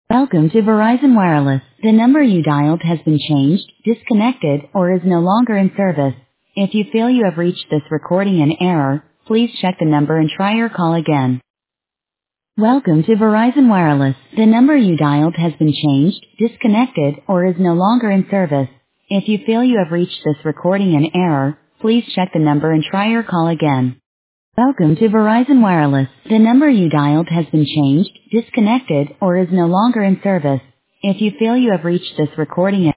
Welcome to Verizon Wireless. The number you dialed has been changed, disconnected, or is no longer in service. If you feel you have reached this recording in error, please check the number and try your call again. Welcome to Verizon Wireless. The number you dialed has been changed, disconnected, or is no longer in service. If you feel you have reached this recording in error, please check the number and try your call again. Welcome to Verizon Wireless. The number you dialed has been changed, disconnected, or is no longer in service. If you feel you have reached this recording